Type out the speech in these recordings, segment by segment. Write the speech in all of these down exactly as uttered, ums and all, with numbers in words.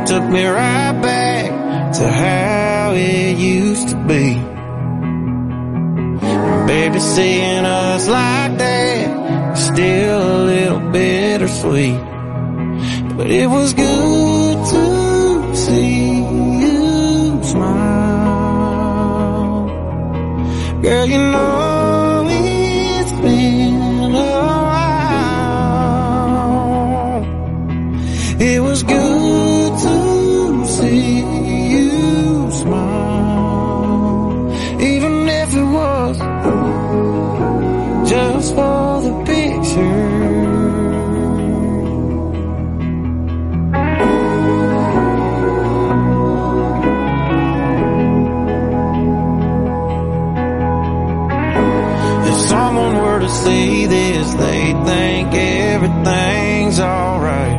took me right back to how it used to be. Baby, seeing us like that, still a little bittersweet. But it was good to see you smile. Girl, you know it's been a while. It was good to see you smile, even if it was just for the picture. If someone were to see this, they'd think everything's alright.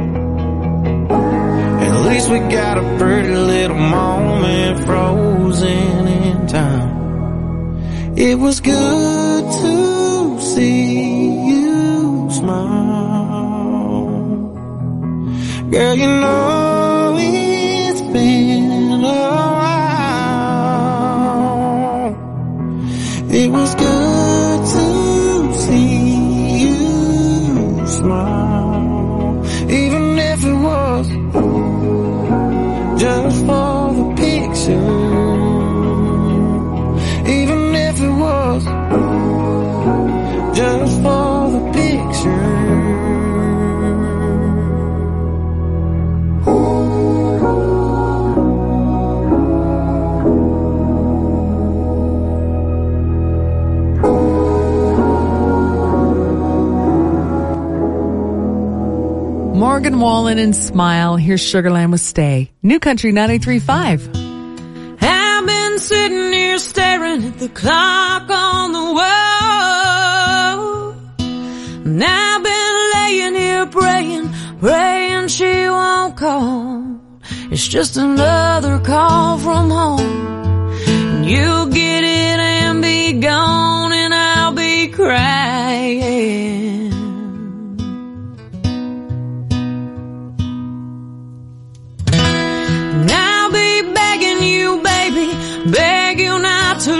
At least we got a pretty little moment frozen in time. It was good to see you smile. Girl, you know it's been a while. It was good to see you smile, even if it was just for the picture. Even if it was just for the picture. Morgan Wallen and Smile. Here's Sugarland with Stay. New Country ninety-three point five. I've been sitting here staring at the clock on the wall, and I've been laying here praying, praying she won't call. It's just another call from home, and you'll get it and be gone, and I'll be crying. And I'll be begging you, baby, beg you not to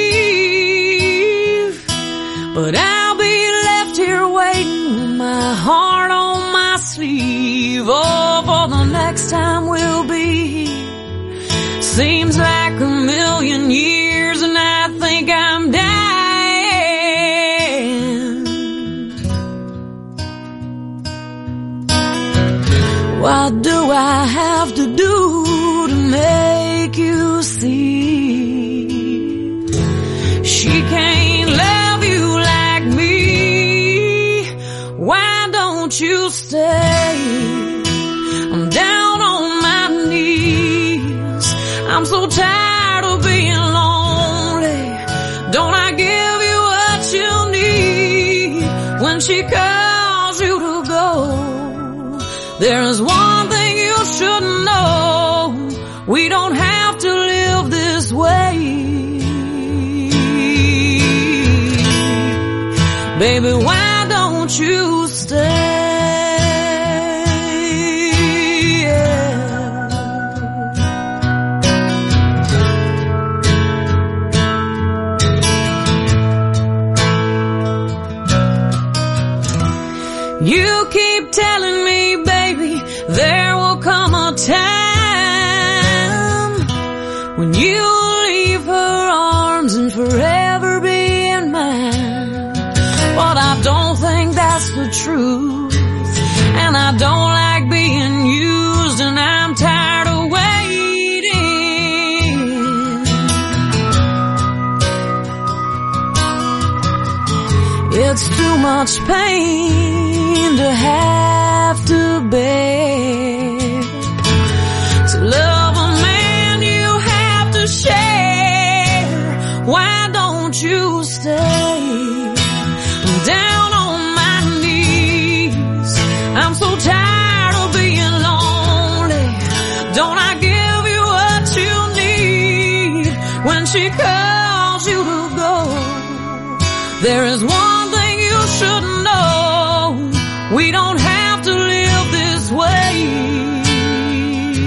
leave, but I'll be left here waiting with my heart on my sleeve. Oh, for the next time we'll be here. Seems like a million years, and I think I'm dying. What do I have to do to make you see she can't love you like me? Why don't you stay? I'm down on my knees. I'm so tired of being lonely. Don't I give you what you need when she calls you to go? There's one thing you should know. We don't have to live this way. Baby, why don't you stay? You keep telling me, baby, there will come a time when you'll leave her arms and forever be in mine. But I don't think that's the truth, and I don't like being used, and I'm tired of waiting. It's too much pain to have to bear. To love a man you have to share. Why don't you stay? I'm down on my knees. I'm so tired of being lonely. Don't I give you what you need when she calls you to go? There is one thing you should know. We don't have to live this way.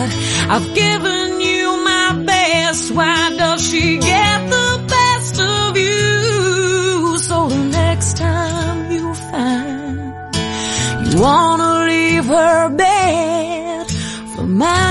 I've given you my best. Why does she get the best of you? So the next time you find you wanna leave her bed for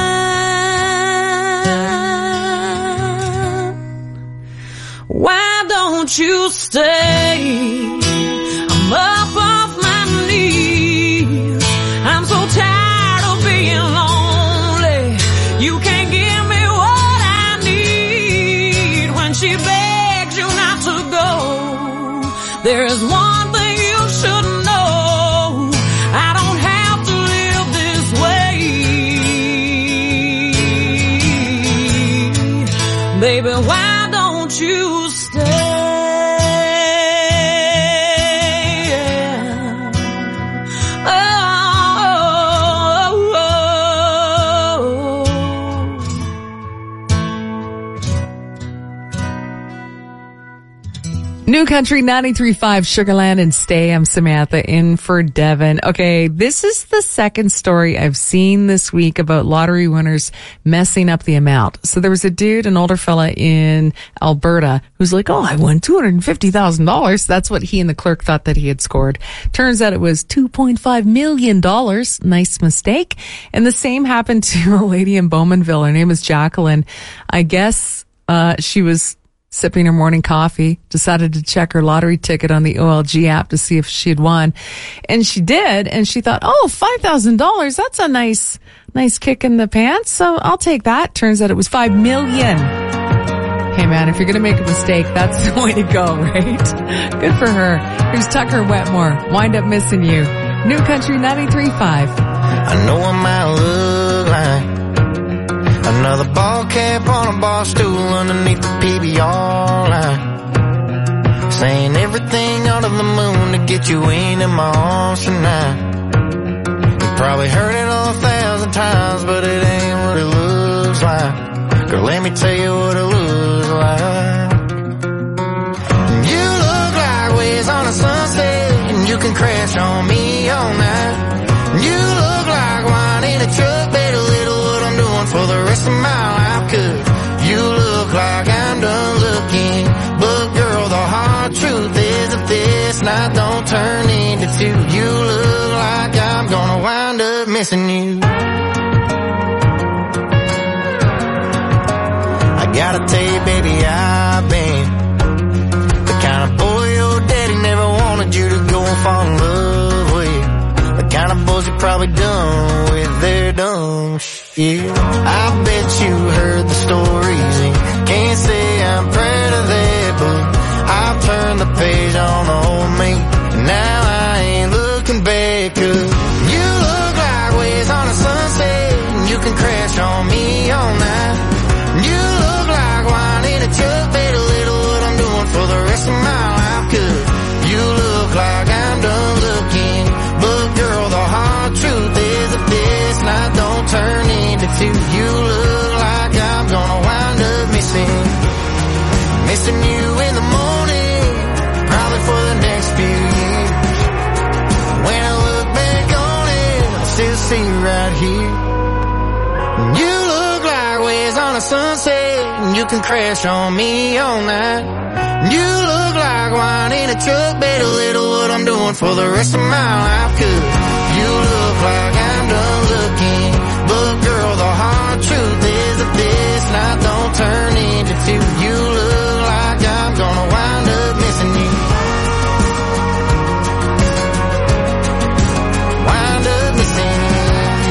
mine, why don't you stay? I'm up off my knees. I'm so tired of being lonely. You can't give me what I need. When she begs you not to go, there is one thing you should know. I don't have to live this way. Baby, why don't you stay? New Country ninety-three point five Sugarland and Stay. I'm Samantha in for Devin. Okay, this is the second story I've seen this week about lottery winners messing up the amount. So there was a dude, an older fella in Alberta, who's like, oh, I won two hundred fifty thousand dollars. That's what he and the clerk thought that he had scored. Turns out it was two point five million dollars. Nice mistake. And the same happened to a lady in Bowmanville. Her name is Jacqueline. I guess uh she was sipping her morning coffee, decided to check her lottery ticket on the O L G app to see if she had won. And she did, and she thought, oh, five thousand dollars, that's a nice, nice kick in the pants, so I'll take that. Turns out it was five million dollars. Hey man, if you're gonna make a mistake, that's the way to go, right? Good for her. Here's Tucker Wetmore, Wind Up Missing You. New Country ninety-three point five. I know I might look like another ball cap on a bar stool underneath the P B R line, saying everything under the moon to get you into my arms tonight. You probably heard it a thousand times, but it ain't what it looks like. Girl, let me tell you what it looks like. You look like waves on a sunset, and you can crash on me all night. You look like wine in a truck, better little what I'm doing for the rest of my life. Cause you look like I'm done looking, but girl, the hard truth is if this night don't turn into two, you look like I'm gonna wind up missing you. I gotta tell you, baby, I've been the kind of boy your daddy never wanted you to go and fall in love with. The kind of boys you probably done with their dumb shit. I bet you heard the stories and can't say I'm proud of that, but I've turned the page on the old me, and now I ain't looking back. Cause you look like waves on a sunset, and you can crash on me all night. You look like wine in a truck, better little what I'm doing for the rest of my life. Cause you look like I'm done looking, but girl, the hard truth is if this night don't turn into two, you look like I'm gonna wind up missing, missing you in the morning, probably for the next few years. When I look back on it, I still see you right here. You look like waves on a sunset, and you can crash on me all night. You look like wine in a truck, better little what I'm doing for the rest of my life. Cause you look like I'm done looking, but girl, the hard truth is that this night don't turn into two, you look like I'm gonna wind up missing you. Wind up missing you.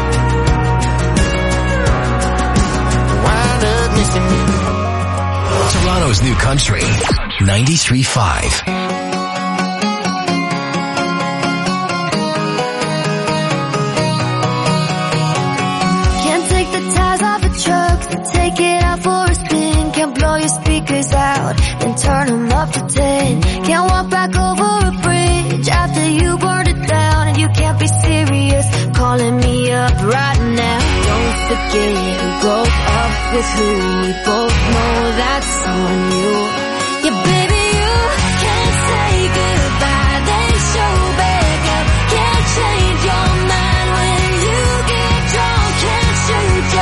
Wind up missing you. Toronto's New Country ninety-three point five. Take it out for a spin. Can't blow your speakers out, then turn them up to ten. Can't walk back over a bridge after you burned it down. And you can't be serious calling me up right now. Don't forget who broke up with who. We both know that's on you. Yeah, baby, you can't say goodbye, then show back up. Can't change your mind when you get drunk. Can't shoot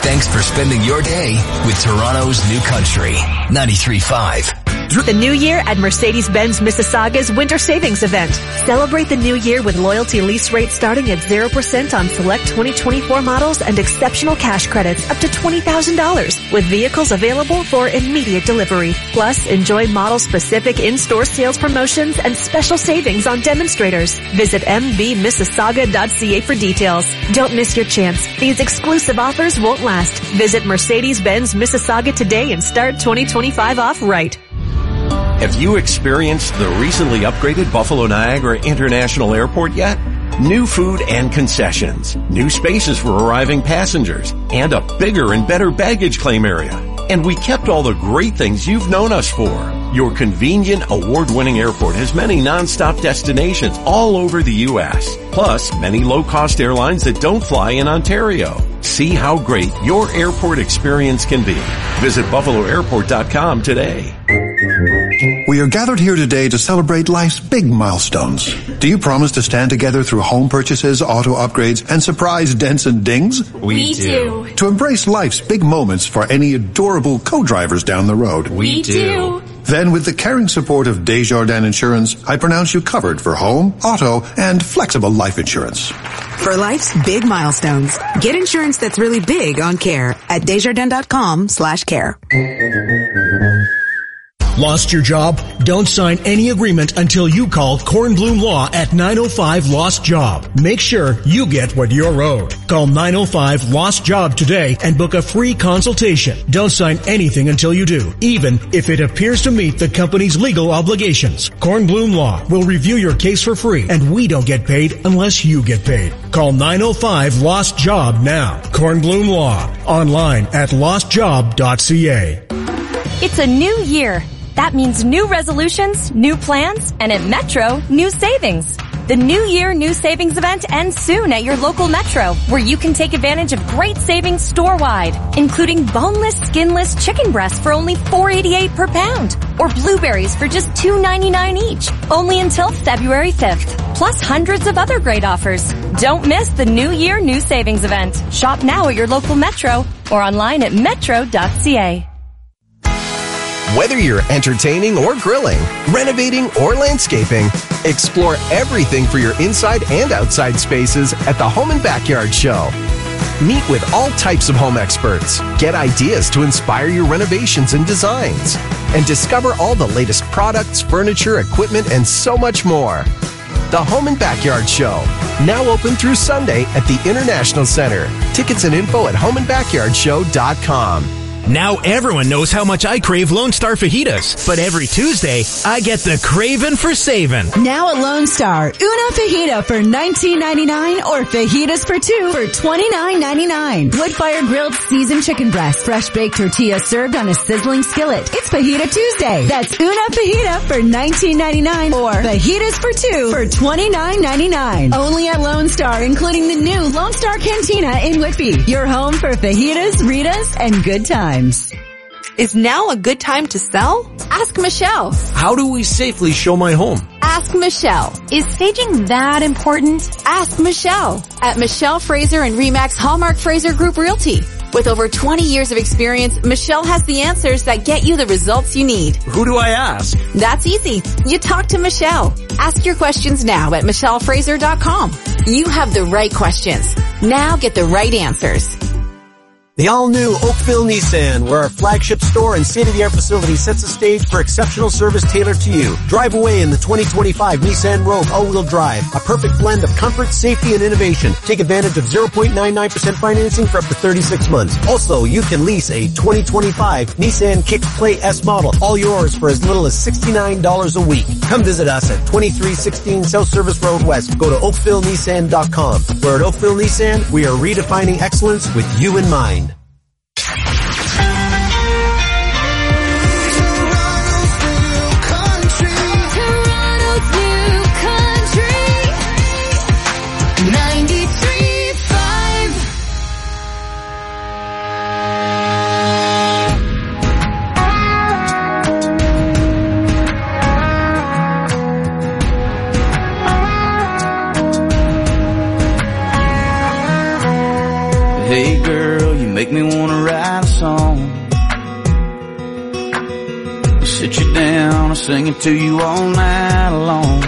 Thanks for spending your day with Toronto's New Country. ninety-three point five. The new year at Mercedes-Benz Mississauga's Winter Savings Event. Celebrate the new year with loyalty lease rates starting at zero percent on select twenty twenty-four models and exceptional cash credits up to twenty thousand dollars with vehicles available for immediate delivery. Plus, enjoy model-specific in-store sales promotions and special savings on demonstrators. Visit m b mississauga dot c a for details. Don't miss your chance. These exclusive offers won't last. Visit Mercedes-Benz Mississauga today and start twenty twenty-five off right. Have you experienced the recently upgraded Buffalo Niagara International Airport yet? New food and concessions, new spaces for arriving passengers, and a bigger and better baggage claim area. And we kept all the great things you've known us for. Your convenient, award-winning airport has many non-stop destinations all over the U S, plus many low-cost airlines that don't fly in Ontario. See how great your airport experience can be. Visit buffalo airport dot com today. We are gathered here today to celebrate life's big milestones. Do you promise to stand together through home purchases, auto upgrades, and surprise dents and dings? We, we do. To embrace life's big moments for any adorable co-drivers down the road? We, we do. Then with the caring support of Desjardins Insurance, I pronounce you covered for home, auto, and flexible life insurance. For life's big milestones, get insurance that's really big on care at desjardins.com slash care. Lost your job? Don't sign any agreement until you call Kornblum Law at nine oh five Lost Job. Make sure you get what you're owed. Call nine oh five Lost Job today and book a free consultation. Don't sign anything until you do, even if it appears to meet the company's legal obligations. Kornblum Law will review your case for free, and we don't get paid unless you get paid. Call nine oh five Lost Job now. Kornblum Law. Online at lost job dot c a. It's a new year. That means new resolutions, new plans, and at Metro, new savings. The New Year New Savings event ends soon at your local Metro, where you can take advantage of great savings store-wide, including boneless, skinless chicken breasts for only four eighty-eight per pound, or blueberries for just two ninety-nine each, only until February fifth, plus hundreds of other great offers. Don't miss the New Year New Savings event. Shop now at your local Metro or online at metro dot c a. Whether you're entertaining or grilling, renovating or landscaping, explore everything for your inside and outside spaces at the Home and Backyard Show. Meet with all types of home experts, get ideas to inspire your renovations and designs, and discover all the latest products, furniture, equipment, and so much more. The Home and Backyard Show, now open through Sunday at the International Center. Tickets and info at home and backyard show dot com. Now everyone knows how much I crave Lone Star fajitas, but every Tuesday, I get the craving for saving. Now at Lone Star, una fajita for nineteen ninety-nine or fajitas for two for twenty-nine ninety-nine. Wood-fire grilled seasoned chicken breast, fresh baked tortilla served on a sizzling skillet. It's Fajita Tuesday. That's una fajita for nineteen ninety-nine or fajitas for two for twenty-nine ninety-nine. Only at Lone Star, including the new Lone Star Cantina in Whitby. Your home for fajitas, Ritas, and good times. Is now a good time to sell? Ask Michelle. How do we safely show my home? Ask Michelle. Is staging that important? Ask Michelle. At Michelle Fraser and Remax Hallmark Fraser Group Realty. With over twenty years of experience, Michelle has the answers that get you the results you need. Who do I ask? That's easy. You talk to Michelle. Ask your questions now at michelle fraser dot com. You have the right questions. Now get the right answers. The all-new Oakville Nissan, where our flagship store and state-of-the-art facility sets the stage for exceptional service tailored to you. Drive away in the twenty twenty-five Nissan Rogue all-wheel drive, a perfect blend of comfort, safety, and innovation. Take advantage of zero point nine nine percent financing for up to thirty-six months. Also, you can lease a twenty twenty-five Nissan Kicks Play S model, all yours for as little as sixty-nine dollars a week. Come visit us at twenty-three sixteen South Service Road West. Go to oakville nissan dot com. Where at Oakville Nissan, we are redefining excellence with you in mind. Hey girl, you make me wanna write a song. Sit you down and sing it to you all night long.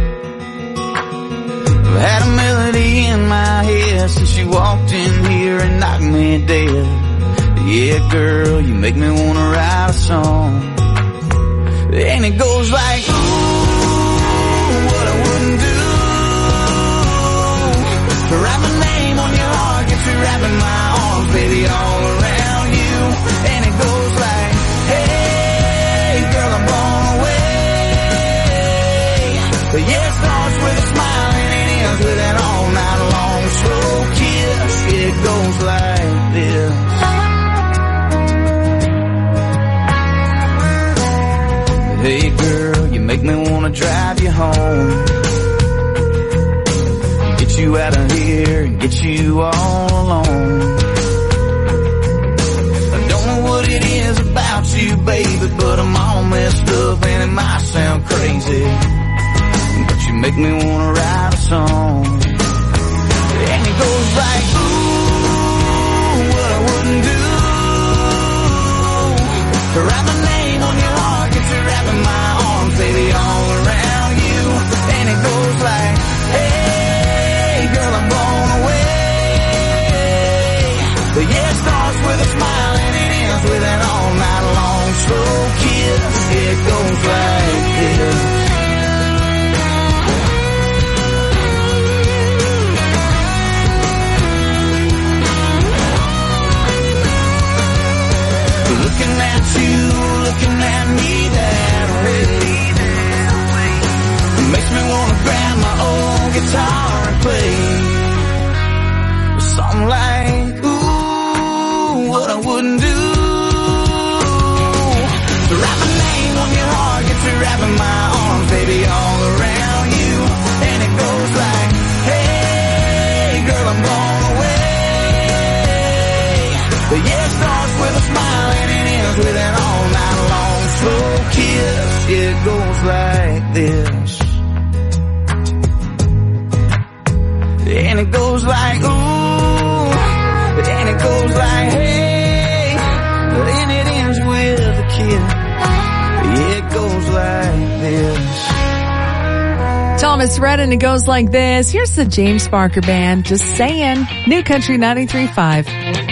I've had a melody in my head since you walked in here and knocked me dead. Yeah girl, you make me wanna write a song. And it goes like, ooh, what I wouldn't do. Write my name on your heart, get you wrapping my arms, baby, all around you. And it goes like, hey, girl, I'm blown away. But yeah, it starts with a smile and it ends with an all-night long slow kiss. It goes like this. Hey, girl, you make me wanna drive you home. Get you out of here and get you all alone. I don't know what it is about you, baby, but I'm all messed up and it might sound crazy, but you make me wanna write a song. And it goes like, ooh, what I wouldn't do. Write my name on your heart, get you wrapping my arms, baby, all around you. And it goes like, hey, girl, I'm blown away. But yeah, it starts with a smile and it ends with an all-night long slow kiss. It goes like this. Looking at you, looking at me that way, makes me wanna grab my old guitar and play something like, ooh, what I wouldn't do. So write my name on your heart, get you wrapping my arms, baby, all around you. And it goes like, hey, girl, I'm blown away. But yeah, it starts with a smile and it ends with an all-night long slow kiss. It goes like this. And it goes like, ooh, and it goes like, hey, and it ends with a kiss. It goes like this. Thomas Rhett, and it goes like this. Here's the James Barker Band, just saying. New Country ninety-three point five.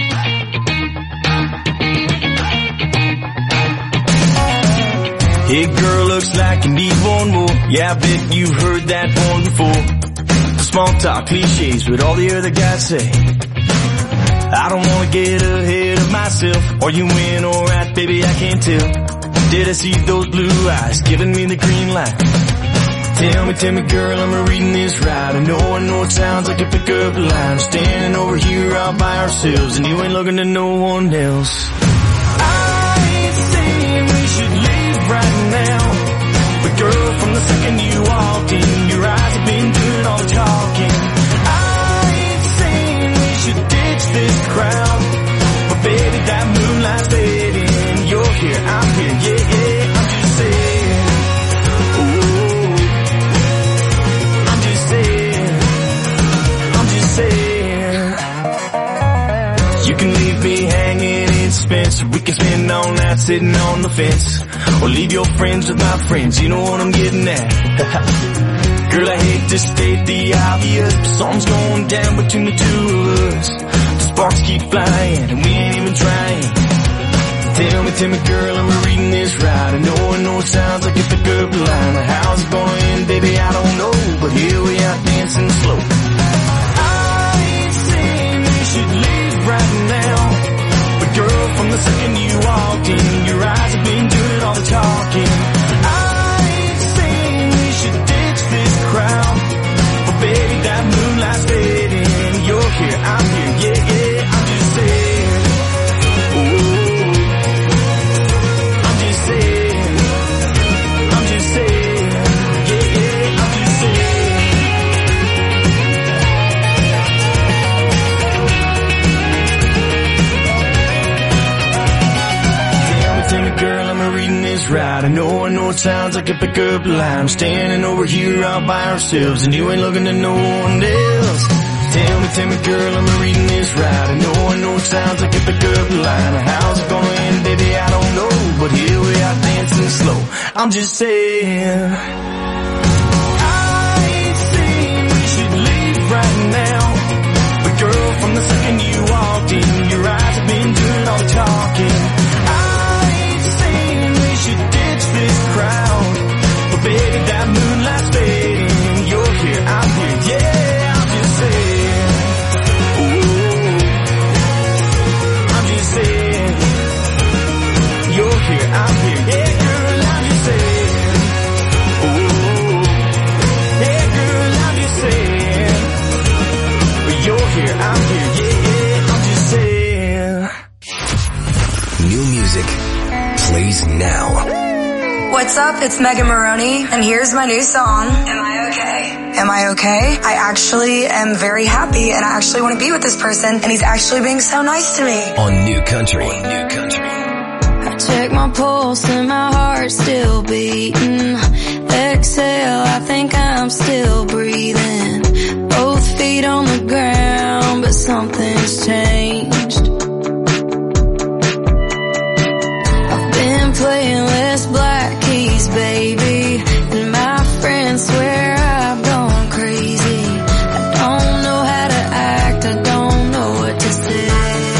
Hey girl, looks like you need one more. Yeah, I bet you've heard that one before. Small talk cliches, what all the other guys say. I don't wanna get ahead of myself. Are you in alright, baby? I can't tell. Did I see those blue eyes giving me the green light? Tell me, tell me, girl, am I reading this right? I know, I know it sounds like a pickup line. Standing over here all by ourselves, and you ain't looking to no one else. I ain't saying we should leave right now, but girl, from the second you walked in, your eyes have been doing all the talking. I ain't saying we should ditch this crowd, but baby, that moonlight's fading. You're here, I'm here, yeah, yeah, I'm just saying. Ooh, I'm just saying, I'm just saying. You can leave me hanging in suspense, we can spend all night sitting on the fence, or leave your friends with my friends, you know what I'm getting at. Girl, I hate to state the obvious, but something's going down between the two of us. The sparks keep flying, and we ain't even trying. Tell me, tell me, girl, am I reading this right? I know, I know it sounds like a pickup line. How's it gonna end, baby, I don't know, but here we are dancing slow. I ain't saying we should leave right now, but girl, from the second you walked in, your eyes have been doing all the talking. I ain't saying we should ditch this crowd, but baby, that moonlight's fading. You're here, I'm here, yeah, yeah, I'm just saying. Ooh, I'm just saying, I'm just saying, yeah, yeah, I'm just saying. Tell me, tell me, girl, am I reading this right? I know, I know it sounds like a pickup line. I'm standing over here all by ourselves, and you ain't looking to no one else. Tell me, tell me, girl, am I reading this right? I know, it sounds like a pickup line. How's it gonna end, baby? I don't know, but here we are dancing slow. I'm just saying, I ain't saying we should leave right now, but girl, from the second you walked in, your eyes have been doing all the talking. I ain't saying we should ditch this crowd, but baby, that moonlight's fading. You're here, I'm here, yeah, I'm just saying. Ooh, I'm just saying. You're here, I'm here, yeah, girl, I'm just saying. Ooh, yeah, girl, I'm just saying. You're here, I'm here, yeah, yeah, I'm just saying. New music plays now. What's up? It's Megan Maroney, and here's my new song, Am I Okay? Am I okay? I actually am very happy, and I actually want to be with this person, and he's actually being so nice to me. On New Country. On New Country. I check my pulse and my heart's still beating. Exhale, I think I'm still breathing. Both feet on the ground, but something's changed. I've been playing less black keys, baby, and my friends swear I've gone crazy. I don't know how to act, I don't know what to say.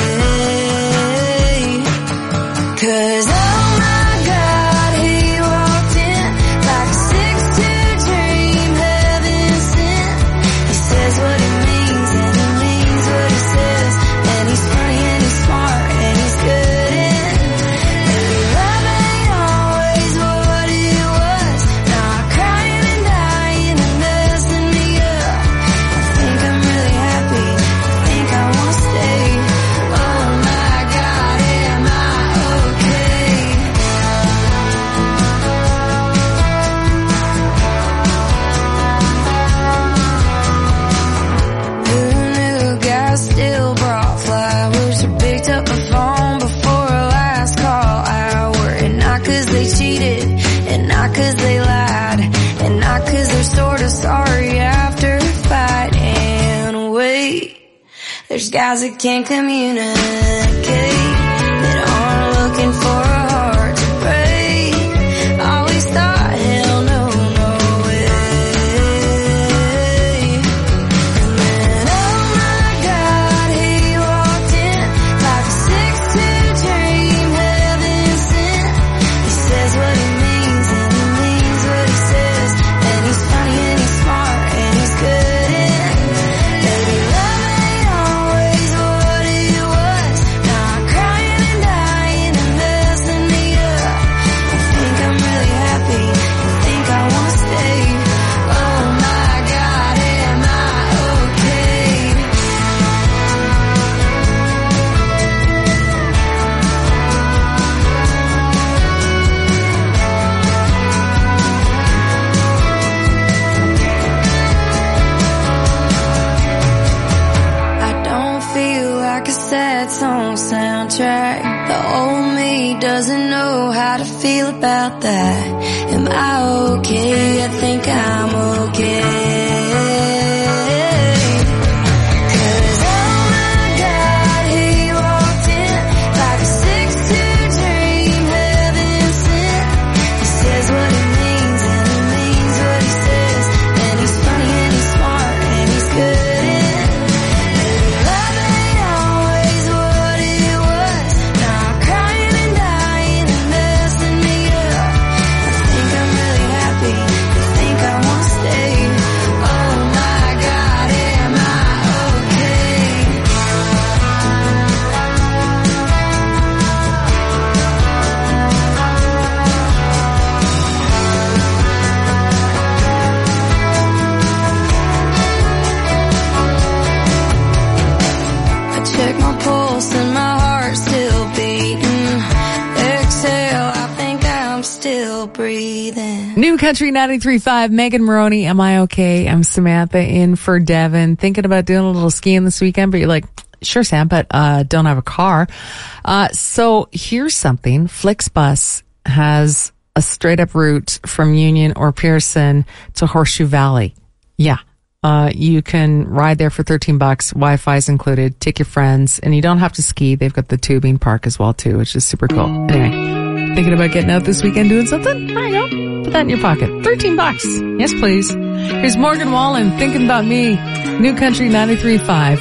'Cause oh my God, he walked in like a six two dream, heaven sent. He says what he means and he means what he says, and he's funny and he's smart and he's good and maybe love ain't always what it was. Now I'm crying and dying and messing me up. I think I'm really happy, I think I wanna stay. Oh my God, am I okay? Who knew guys still brought flowers or picked up the phone before a last call hour? And not 'cause they cheated, and not 'cause they lied, and not 'cause they're sort of sorry after a fight. And wait, there's guys that can't communicate, that aren't looking for a heart to break. Always thought, hell no, no way. And then, oh my God, he walked in like a six two dream, heaven sent. He says what he means and he means what he says, and he's funny and he's smart and he's good and maybe love ain't always what it was. Now I'm crying and dying and messing me up. I think I'm really happy, I think I wanna stay. Oh my God, am I okay? I don't feel like a sad song soundtrack. The old me doesn't know how to feel about that. Am I okay? I think I'm okay. 'Cause oh my God, he walked in like a six two dream, heaven sent. He says what he means and he means what he says, and he's funny and he's smart and he's good and maybe love ain't always what it was. Now I'm crying and dying and messing me up. I think I'm really happy, I think I wanna stay. Oh my God, am I okay? I check my pulse and my heart's still beating. Exhale, I think I'm still breathing. New Country ninety-three point five, Megan Maroney, Am I Okay? I'm Samantha in for Devin. Thinking about doing a little skiing this weekend, but you're like, sure, Sam, but uh don't have a car. Uh So here's something. FlixBus has a straight up route from Union or Pearson to Horseshoe Valley. Yeah. Uh, you can ride there for thirteen bucks. Wi-Fi's included. Take your friends, and you don't have to ski. They've got the tubing park as well too, which is super cool. Anyway, thinking about getting out this weekend doing something? There you go. Put that in your pocket. thirteen bucks. Yes, please. Here's Morgan Wallen, Thinking About Me. New Country ninety-three point five.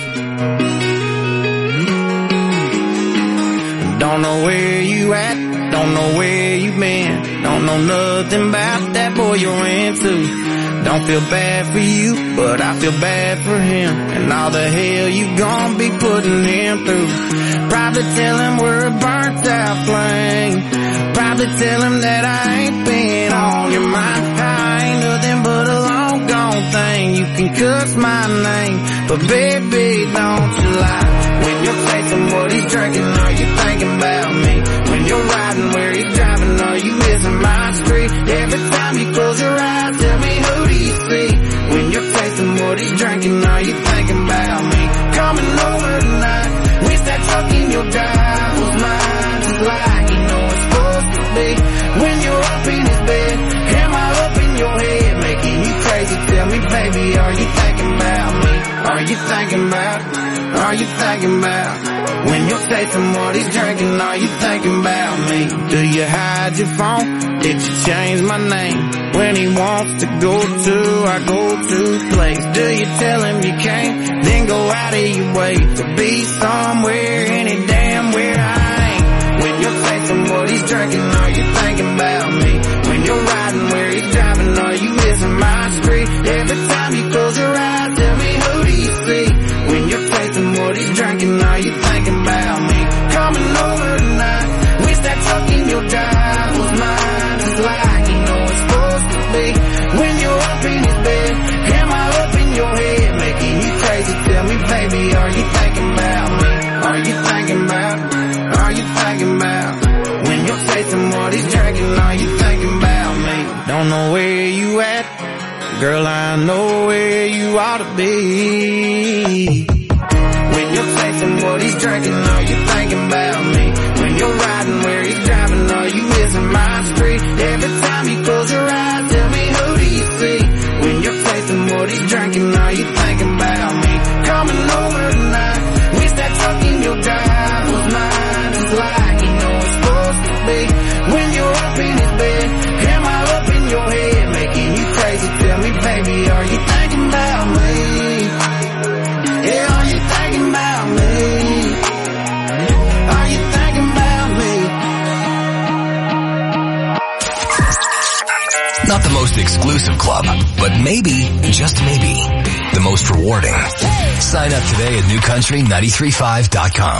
Don't know where you at, don't know where you been, don't know nothing about that boy you're into. Don't feel bad for you, but I feel bad for him, and all the hell you gon' be putting him through. Probably tell him we're a burnt out flame, probably tell him that I ain't been on your mind. I ain't nothing but a long gone thing, you can cuss my name, but baby don't you lie. When you're tasting what he's drinking, are you thinking about me? When you're riding where he's driving, are you missing my street? Every time you close your eyes, tell me who do you see? When you're tasting what he's drinking, are you thinking about me? Coming over tonight, wish that truck in your drive was mine, just like you know it's supposed to be. When you're up in his bed, am I up in your head, making you crazy? Tell me, baby, are you thinking about me? Are you thinking about, are you thinking about? When you're tasting what he's drinking, are you thinking about me? Do you hide your phone? Did you change my name? When he wants to go to our go-to place, do you tell him you can't? Then go out of your way to be somewhere, any damn where I ain't. When you're tasting what he's drinking, are you thinking about me? When you're riding where he's driving, are you missing my street? Every time you close your eyes, tell me who do you see? When you're tasting what he's drinking, are you thinking about me? Coming over tonight, wish that truck in your drive was mine, just like you know it's supposed to be. When you're up in his bed, am I up in your head, making you crazy? Tell me, baby, are you thinking about me? Are you thinking about, are you thinking about? When you're tasting what he's drinking, are you thinking about me? Don't know where you at, girl, I know where you ought to be. When you're tasting what he's drinking, are you thinking about me? When you're riding where he's driving, are you missing my street? Every time you close your eyes, tell me who do you see? When you're tasting what he's drinking, are you thinking about me? Coming over tonight, wish that truck in your drive was mine, just like you know it's supposed to be. When you're up in his bed, am I up in your head, making you crazy? Tell me, baby, are you thinking about me? Yeah, are you thinking about me? Are you thinking about me? Not the most exclusive club, but maybe, just maybe, the most rewarding. Sign up today at new country nine three five dot com.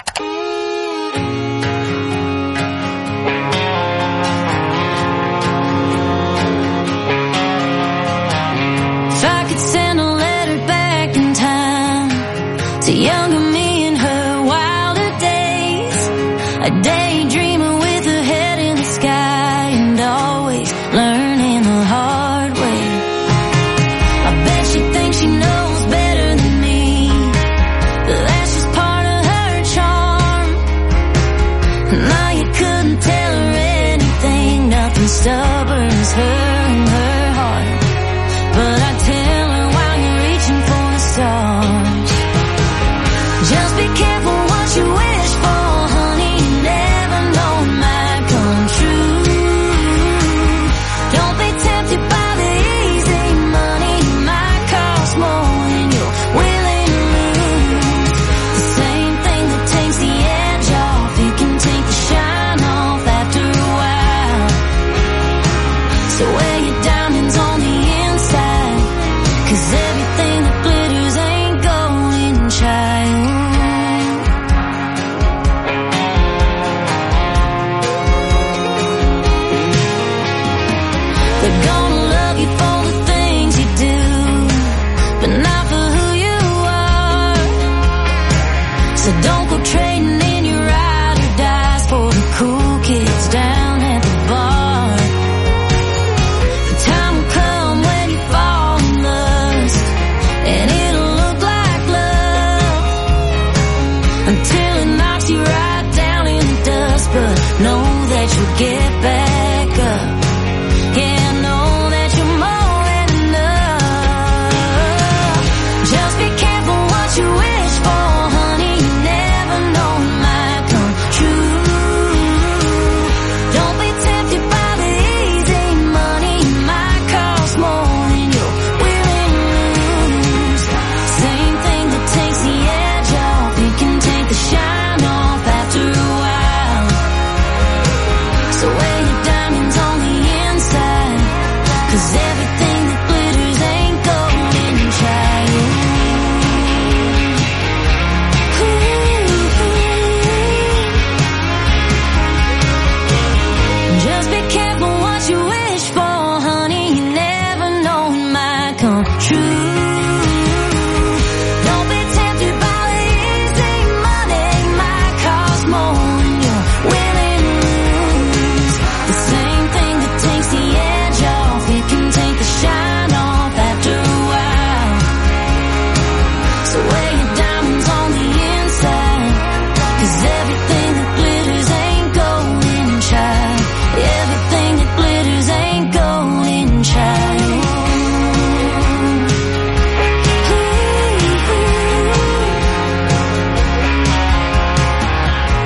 If I could send a letter back in time to younger me in her wilder days, a daydreamer with her head in the sky and always learning the hard way. I bet she thinks she knows better than me, but that's just part of her charm. Now you couldn't tell her anything, nothing stubborn as her and her heart. But I tell her while you're reaching for the stars, just be careful what you wish for, honey, you never know it might come true. Don't be tempted by the easy money, it might cost more than you're willing to lose. The same thing that takes the edge off, it can take the shine off after a while. So wear your diamonds on the inside, 'cause everything that glitters ain't golden, child. They're gonna love you for the things you do, but not for who you are. So don't go trading in your ride or dies for the cool kids down at the bar. The time will come when you fall in lust, and it'll look like love until it knocks you right down in the dust. But know that you'll get back up. Yeah, know that you're more than enough.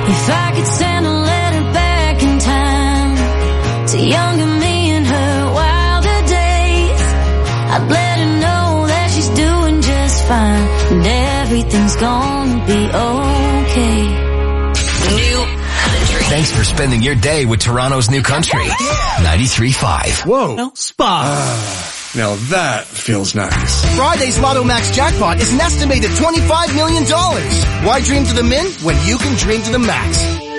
If I could send a letter back in time to younger me in her wilder days, I'd let her know that she's doing just fine and everything's gonna be okay. New Country. Thanks for spending your day with Toronto's New Country. ninety-three point five. Whoa. Spa. Uh, now that feels nice. Friday's Lotto Max jackpot is an estimated twenty-five million dollars. Why dream to the min when you can dream to the max?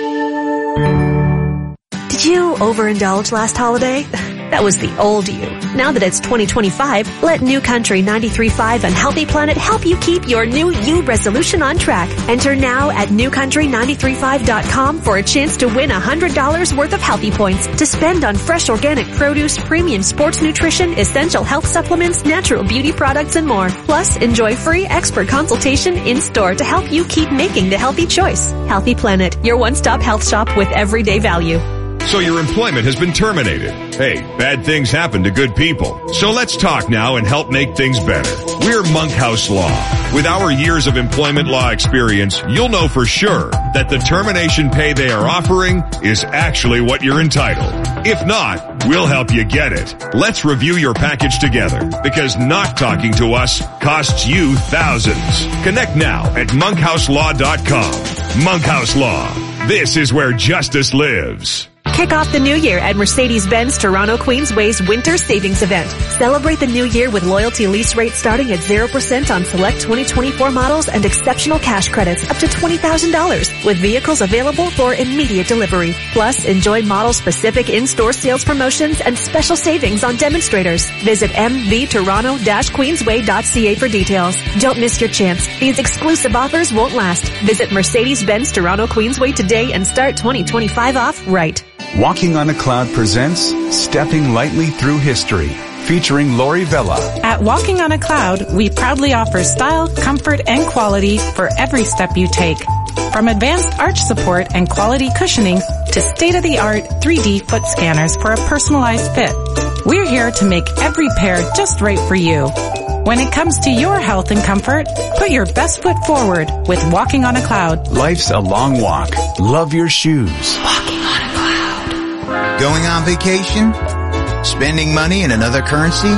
Did you overindulge last holiday? That was the old you. Now that it's twenty twenty-five, let New Country ninety-three point five and Healthy Planet help you keep your new you resolution on track. Enter now at new country nine three five dot com for a chance to win one hundred dollars worth of healthy points to spend on fresh organic produce, premium sports nutrition, essential health supplements, natural beauty products, and more. Plus, enjoy free expert consultation in-store to help you keep making the healthy choice. Healthy Planet, your one-stop health shop with everyday value. So your employment has been terminated. Hey, bad things happen to good people. So let's talk now and help make things better. We're Monkhouse Law. With our years of employment law experience, you'll know for sure that the termination pay they are offering is actually what you're entitled. If not, we'll help you get it. Let's review your package together, because not talking to us costs you thousands. Connect now at monkhouse law dot com. Monkhouse Law. This is where justice lives. Kick off the new year at Mercedes-Benz Toronto Queensway's Winter Savings Event. Celebrate the new year with loyalty lease rates starting at zero percent on select twenty twenty-four models and exceptional cash credits up to twenty thousand dollars with vehicles available for immediate delivery. Plus, enjoy model-specific in-store sales promotions and special savings on demonstrators. Visit m v toronto dash queensway dot c a for details. Don't miss your chance. These exclusive offers won't last. Visit Mercedes-Benz Toronto Queensway today and start twenty twenty-five off right. Walking on a Cloud presents Stepping Lightly Through History, featuring Lori Vella. At Walking on a Cloud, we proudly offer style, comfort, and quality for every step you take. From advanced arch support and quality cushioning to state-of-the-art three D foot scanners for a personalized fit. We're here to make every pair just right for you. When it comes to your health and comfort, put your best foot forward with Walking on a Cloud. Life's a long walk. Love your shoes. Walking on a Cloud. Going on vacation? Spending money in another currency?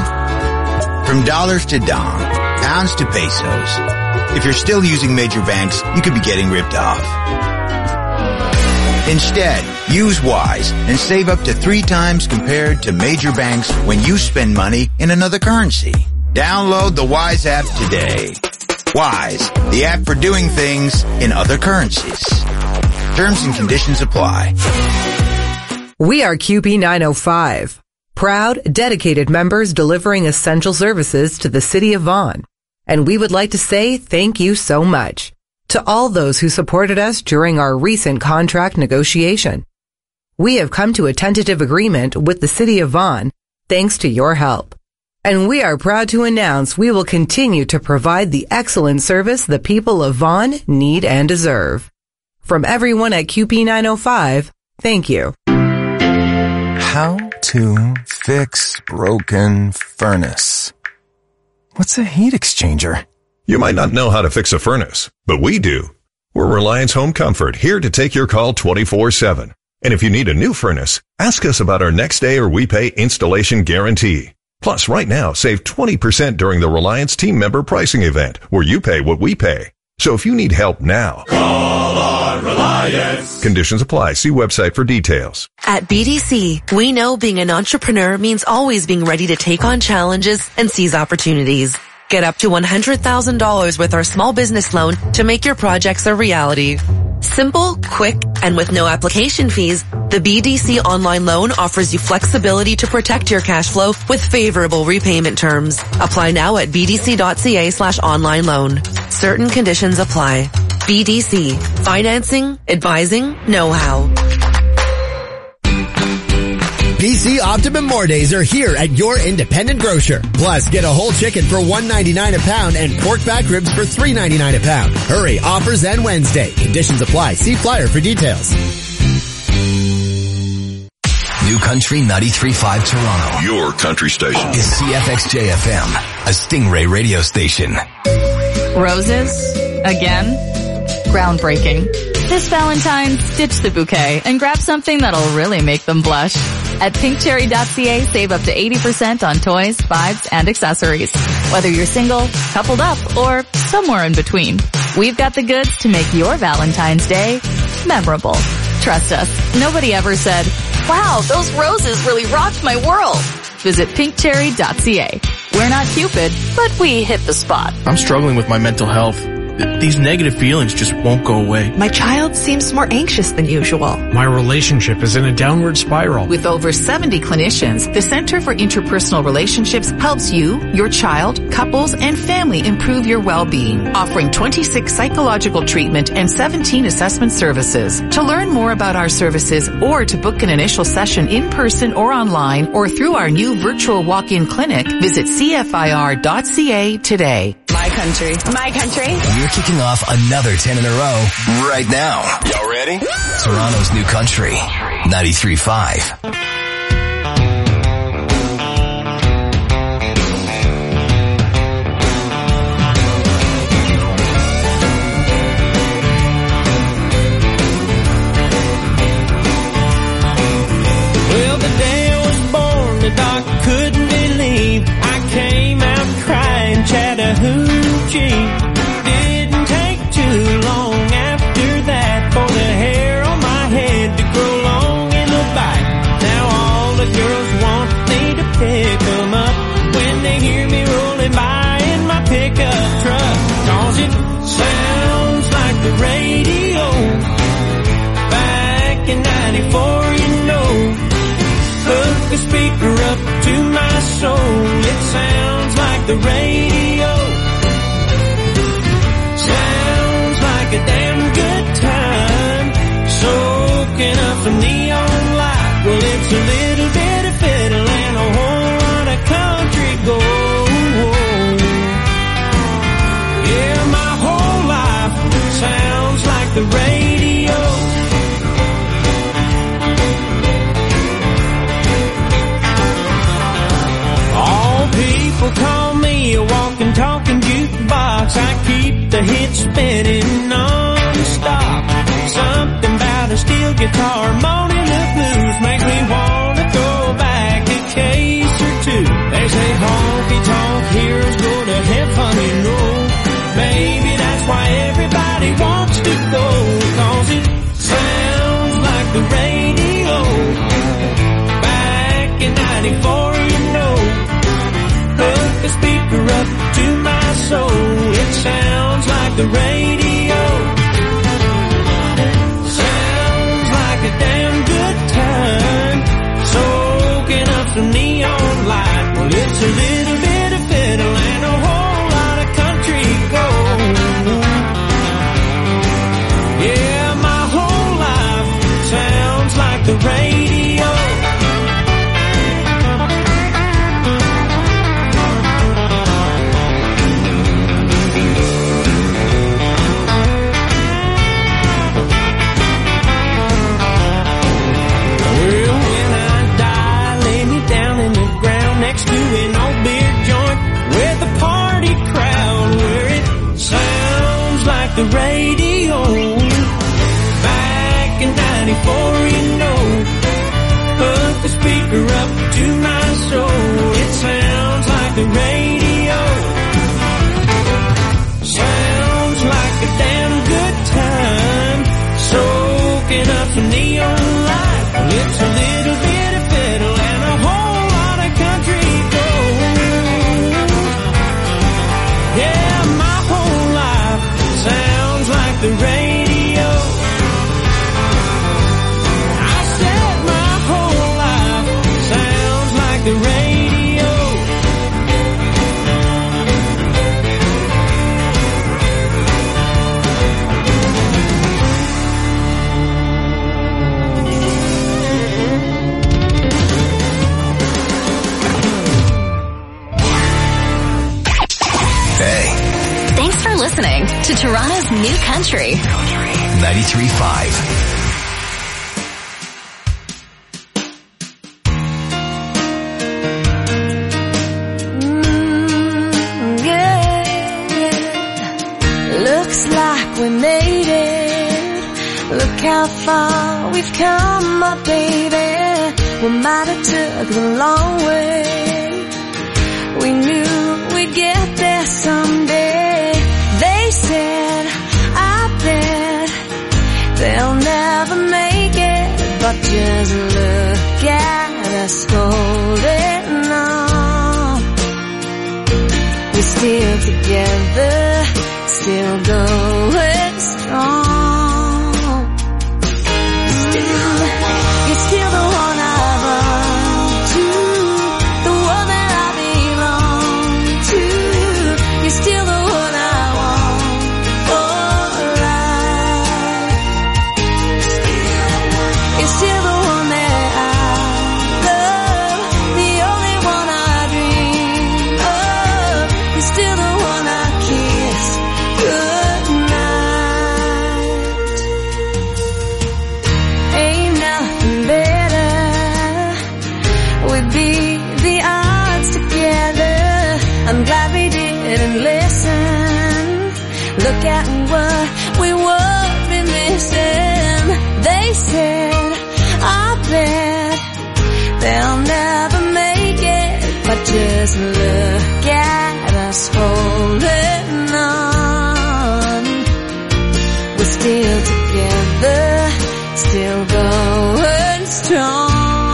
From dollars to dong, pounds to pesos. If you're still using major banks, you could be getting ripped off. Instead, use Wise and save up to three times compared to major banks when you spend money in another currency. Download the Wise app today. Wise, the app for doing things in other currencies. Terms and conditions apply. We are Q P nine oh five. Proud, dedicated members delivering essential services to the city of Vaughan. And we would like to say thank you so much to all those who supported us during our recent contract negotiation. We have come to a tentative agreement with the city of Vaughan thanks to your help. And we are proud to announce we will continue to provide the excellent service the people of Vaughan need and deserve. From everyone at Q P nine oh five, thank you. How to fix broken furnace. What's a heat exchanger? You might not know how to fix a furnace, but we do. We're Reliance Home Comfort, here to take your call twenty-four seven. And if you need a new furnace, ask us about our next day or we pay installation guarantee. Plus, right now, save twenty percent during the Reliance team member pricing event, where you pay what we pay. So if you need help now, call on Reliance. Conditions apply. See website for details. At B D C, we know being an entrepreneur means always being ready to take on challenges and seize opportunities. Get up to one hundred thousand dollars with our small business loan to make your projects a reality. Simple, quick, and with no application fees, the B D C online loan offers you flexibility to protect your cash flow with favorable repayment terms. Apply now at bdc.ca slash online loan. Certain conditions apply. B D C. Financing, advising, know-how. B C Optimum More Days are here at your independent grocer. Plus, get a whole chicken for one ninety-nine a pound and pork back ribs for three ninety-nine a pound. Hurry, offers end Wednesday. Conditions apply. See flyer for details. New Country ninety-three point five Toronto. Your country station. Is C F X J F M, a Stingray radio station. Roses? Again? Groundbreaking. This Valentine's, ditch the bouquet and grab something that'll really make them blush. At pink cherry dot c a, save up to eighty percent on toys, vibes, and accessories. Whether you're single, coupled up, or somewhere in between, we've got the goods to make your Valentine's Day memorable. Trust us, nobody ever said, wow, those roses really rocked my world. Visit pink cherry dot c a. We're not Cupid, but we hit the spot. I'm struggling with my mental health. These negative feelings just won't go away. My child seems more anxious than usual. My relationship is in a downward spiral. With over seventy clinicians, the Center for Interpersonal Relationships helps you, your child, couples, and family improve your well-being, offering twenty-six psychological treatment and seventeen assessment services. To learn more about our services or to book an initial session in person or online or through our new virtual walk-in clinic, visit c f i r dot c a today. My country. My country. We're kicking off another ten in a row right now. Y'all ready? Toronto's New Country, ninety-three point five. Well, the day I was born, the doctor couldn't believe I came out crying Chattahoochee. Didn't take too long after that for the hair on my head to grow long in the back. Now all the girls want me to pick them up when they hear me rolling by in my pickup truck. Cause it sounds like the radio back in ninety-four, you know. Hook a speaker up to my soul. It sounds like the radio. Sounds like a damn good time. Soaking up some neon light. Well, it's a little bit of fiddle and a whole lot of country gold. Yeah, my whole life sounds like the radio. People call me a walking, talking jukebox. I keep the hits spinning non-stop. Something about a steel guitar, moaning the blues, makes me wanna throw back a case or two. They say honky-tonk heroes go to heaven, you know. Maybe that's why everybody wants to go, cause it sounds like the radio. Back in ninety-four, you know. Hook the speaker up to my soul. It sounds like the radio. Sounds like a damn good time. Soaking up some neon light. Well, it's a little bit of fiddle and a whole lot of country gold. Yeah, my whole life sounds like the radio. The radio back in ninety-four, you know. Hook the speaker up to my soul. It sounds like the radio. Sounds like a damn good time. Soaking up some neon light. It's a little bit of fiddle and a whole lot of country gold. Yeah, my whole life sounds like the radio. I said my whole life sounds like the radio. Hey. Thanks for listening to Toronto's New Country. ninety-three point five. Mm, yeah, yeah. Looks like we made it. Look how far we've come, my baby. We might have took the long way. We knew we'd get there someday. They said, I bet they'll never make it. But just look at us holding on. We're still together, still going strong. You're still the one I run to, the one that I belong to. You're still the one I want for life. You're still the one that I love, the only one I dream of. You're still the one I kiss goodnight. Ain't nothing better. We'd beat the odds together. I'm glad we didn't listen. Look at what we would be missing. They said, I bet they'll never make it. But just look at us holding on. We're still together, still going strong.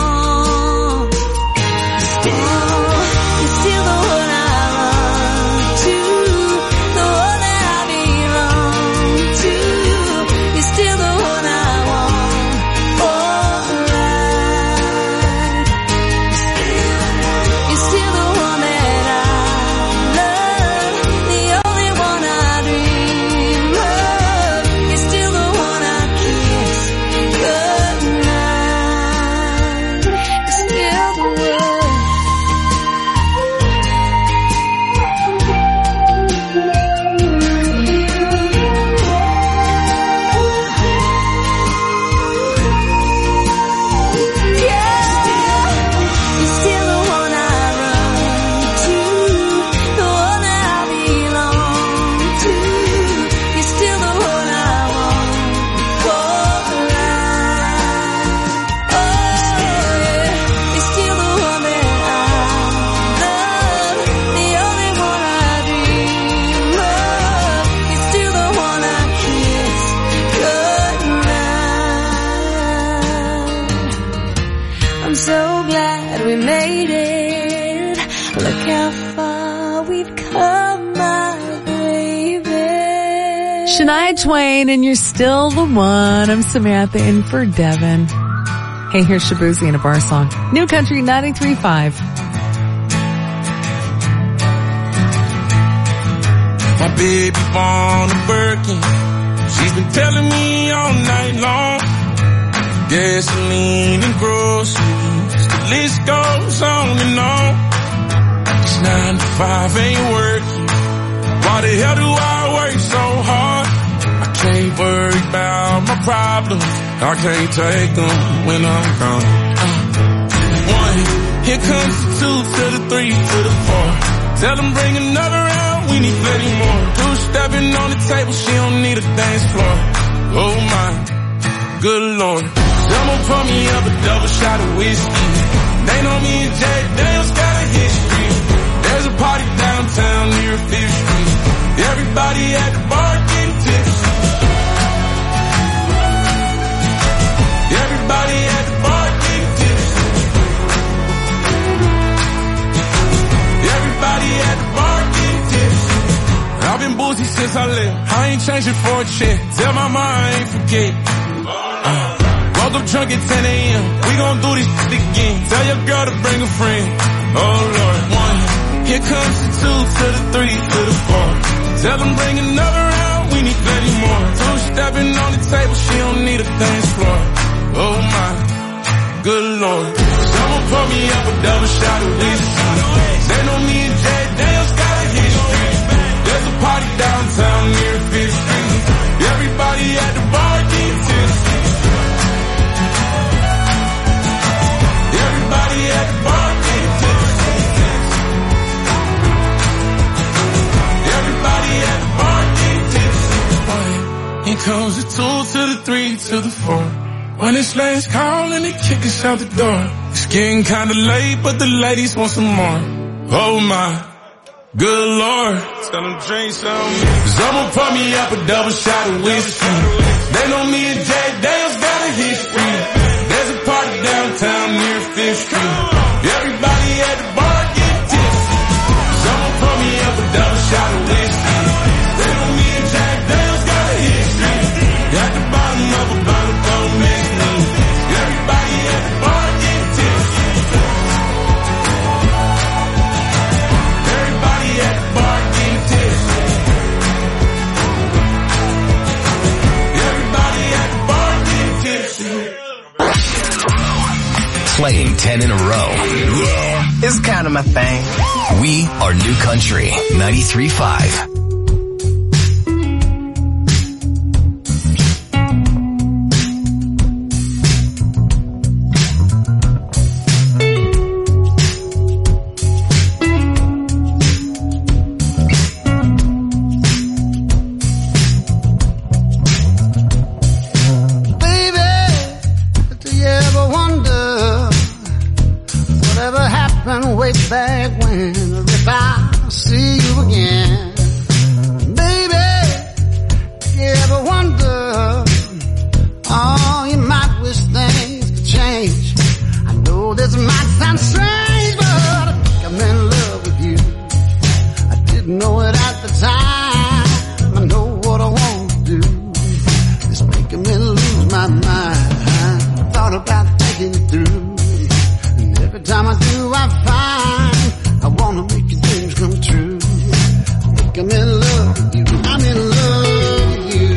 You're still the one I run to, the one that I belong to. You're still the one I want for life. You're still the one that I love, the only one I dream of. You're still the one I kiss goodnight. You're still the one. You're still the one I run to, the one that I belong to. You're still the one I want for life. Oh yeah, you're still the one that I love, the only one I dream of. You're still the one I kiss goodnight. I'm so glad we made it. Look how far we've come, my baby. Shania Twain, and you're still the one. I'm Samantha in for Devin. Hey, here's Shabuzi in a bar song. New Country ninety-three point five. My baby born a Birkin. She's been telling me all night long. Gasoline and groceries, the list goes on and on. This nine to five ain't working. Why the hell do I work so hard? I can't worry about my problems. I can't take them when I'm gone. Uh, one, here comes the two to the three to the four. Tell them bring another round, we need plenty more. Two stepping on the table, she don't need a dance floor. Oh my, good lord. Someone pour me up a double shot of whiskey. They know me and Jack Daniels got a history. There's a party downtown near Fifth Street. Everybody at the bar getting tipsy. Everybody at the bar getting tipsy. Everybody at the bar getting tipsy. I've been boozy since I left. I ain't changing for a check. Tell my mom I ain't forget. Uh. Woke up drunk at ten a.m. We gon' do this shit again. Tell your girl to bring a friend. Oh Lord. One. Here comes the two to the three to the four. Tell them bring another round. We need plenty more. Two stepping on the table. She don't need a dance floor. Oh my, good lord. Someone pour me up a double shot of whiskey. They know me and Jack Daniels got a history. There's a party downtown near Fifth Street. Everybody at the bar getting tipsy. Everybody at the bar getting tipsy. Everybody at the bar getting tipsy. Here comes the two to the three to the four. When it's last call and they kick us out the door. It's getting kinda late, but the ladies want some more. Oh my, good lord. Tell them drink some. Someone pour me up a double shot of whiskey. They know me and Jack Daniels got a history. There's a party downtown near Fifth Street. Everybody at the bar get tipsy. Someone pour me up a double shot of whiskey. They know me and Jack Daniels got a history. Got the bottom of a bottle, don't mix me. Everybody at the bar get tipsy. Everybody at the bar get tipsy. Everybody at the bar get tipsy. Playing ten in a row. Yeah, it's kind of my thing. We are New Country ninety-three point five. Way back when, if I see you again, baby, you ever wonder, oh, you might wish things could change. I know this might sound strange, but I think I'm in love with you. I didn't know it at the time. I know what I want to do. It's making me lose my mind. I thought about taking you through. Every time I do, I find I wanna make your dreams come true. I think I'm in love with you. I'm in love with you.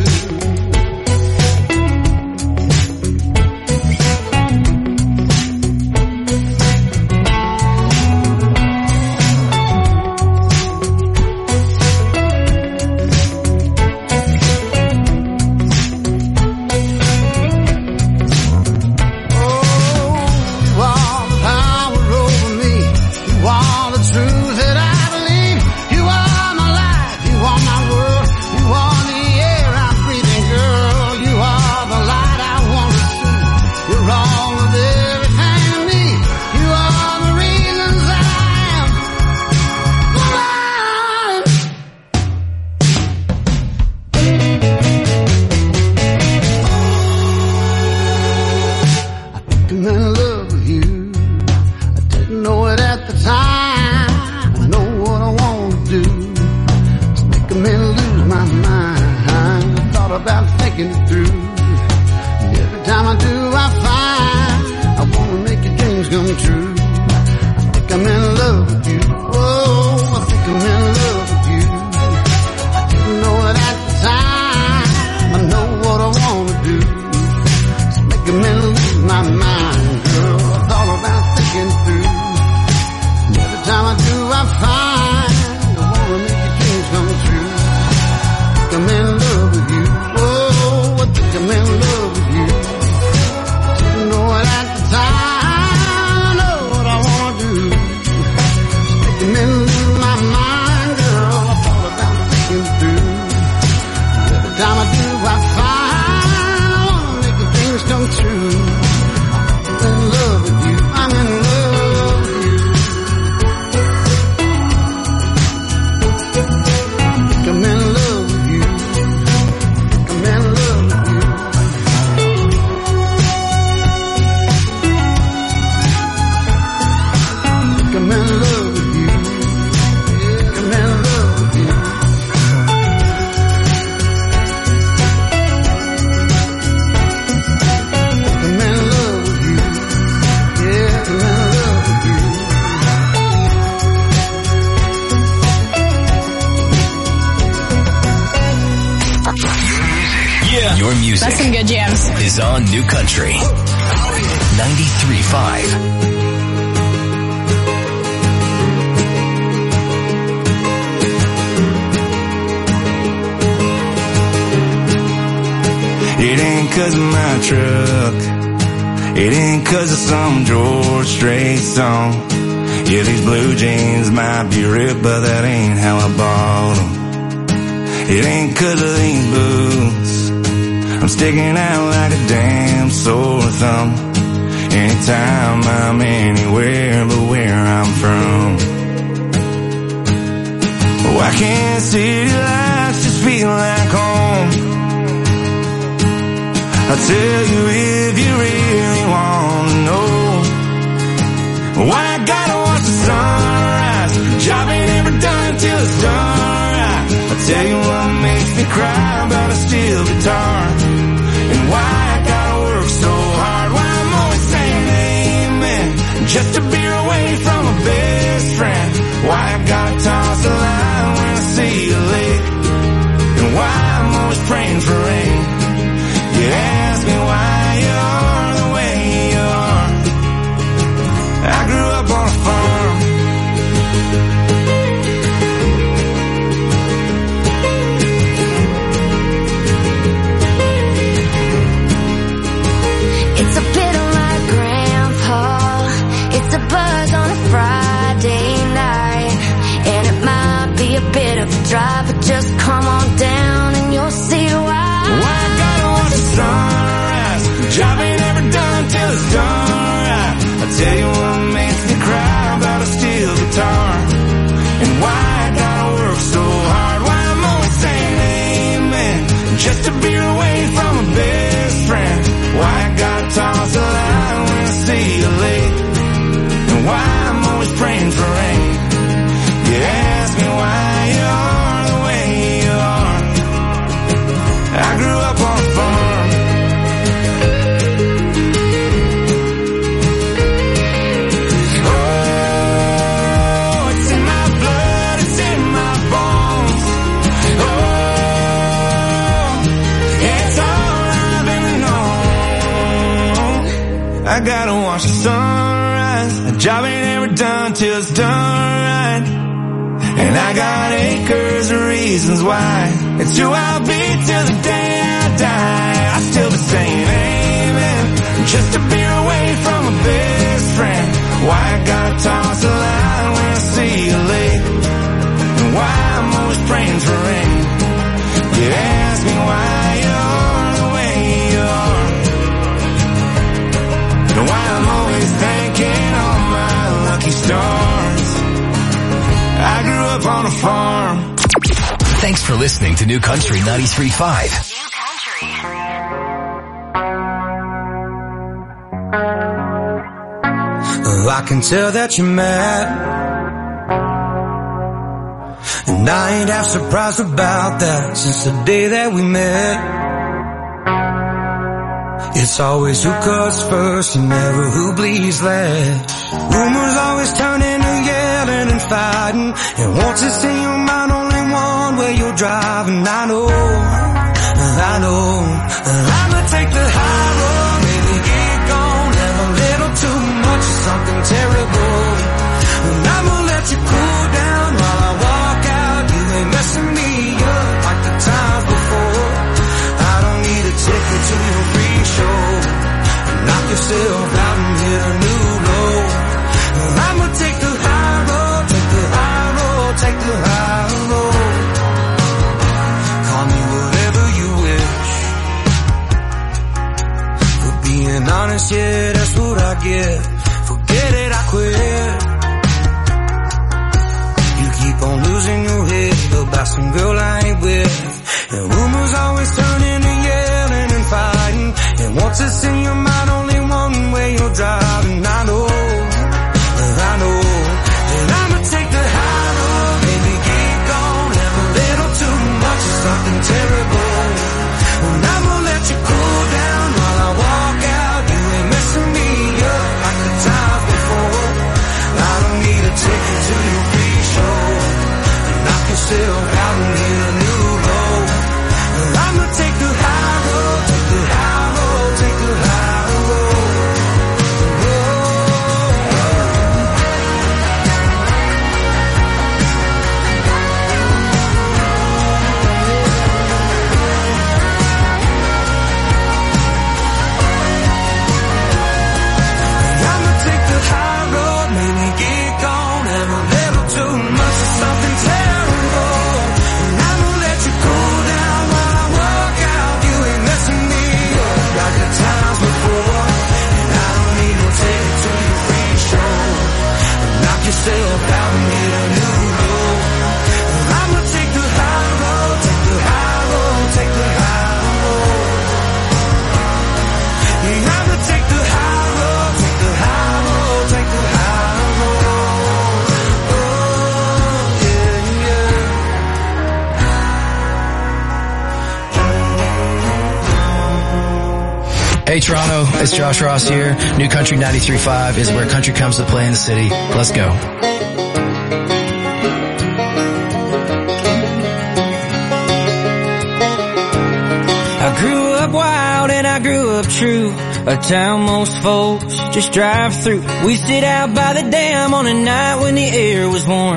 Your music. That's some good jams. Is on New Country ninety-three point five. It ain't 'cause of my truck. It ain't 'cause of some George Strait song. Yeah, these blue jeans might be ripped, but that ain't how I bought them. It ain't 'cause of these boots I'm sticking out like a damn sore thumb. Anytime I'm anywhere but where I'm from. Why can't city lights just feel like home? I'll tell you if you really want to know. Why I gotta watch the sunrise? Job ain't ever done till it's done right. I'll tell you what makes me cry about a steel guitar. And why I gotta work so hard. Why I'm always saying amen just to be away from my best friend. Why I gotta toss the line when I see you late. And why I'm always praying for rain. You ask me why you are the way you are. I grew up on a farm. It's a bit of my grandpa. It's a buzz on a Friday night. And it might be a bit of a drive, but just come on down and you'll see why. Why I gotta watch the sunrise. Job ain't ever done till it's done right. I'll tell you what makes me cry about a steel guitar. And why I gotta work so hard. Why I'm always saying amen just to be away from my best friend. Why I gotta toss the line when I see you late. And why I'm always praying for rain. You ask me why you are the way you are. I grew up on a farm. Oh, it's in my blood, it's in my bones. Oh, it's all I've ever known. I gotta watch the sunrise. A job ain't ever done till it's done right. And I got acres of reasons why. It's who I'll be till the day I die. I still be saying amen just to be away from my best friend. Why I gotta toss the line when I see you late. And why I'm always praying for rain. You ask me why you're the way you are. And why I'm always thanking all my lucky stars. I grew up on a farm. Thanks for listening to New Country ninety-three point five. New Country. Oh, I can tell that you're mad, and I ain't half surprised about that since the day that we met. It's always who cuts first and never who bleeds last. Rumors always turn into yelling and fighting, and once it's in your mind only one way you're driving. I know, I know, I'ma take the high road, maybe get gone, have a little too much of something terrible. And I'ma let you cool down while I walk out. You ain't messing me up like the times before. I don't need a ticket to your free show. Knock yourself out and hit a new low. I'ma take the high road, take the high road, take the high road. Call me whatever you wish. For being honest, yeah, that's what I get. Forget it, I quit. You keep on losing your head about some girl I ain't with. And rumors always turn into yelling and fighting. And once it's in your mind, only one way you're driving. I know, I know. And I'ma take the high road, maybe get gone, have a little too much of something terrible. And I'ma let you cool down while I walk out. You ain't messing me up like the times before. I don't need a ticket to your free show. Knock yourself out and hit a new low. I'ma take the high road, take the high road, take the high road. take the high road, take the high road, take the high road. Oh, yeah, yeah. Hey Toronto, it's Josh Ross here. New Country ninety-three point five is where country comes to play in the city. Let's go. I grew up wild and I grew up true. A town most folks just drive through. We sit out by the dam on a night when the air was warm.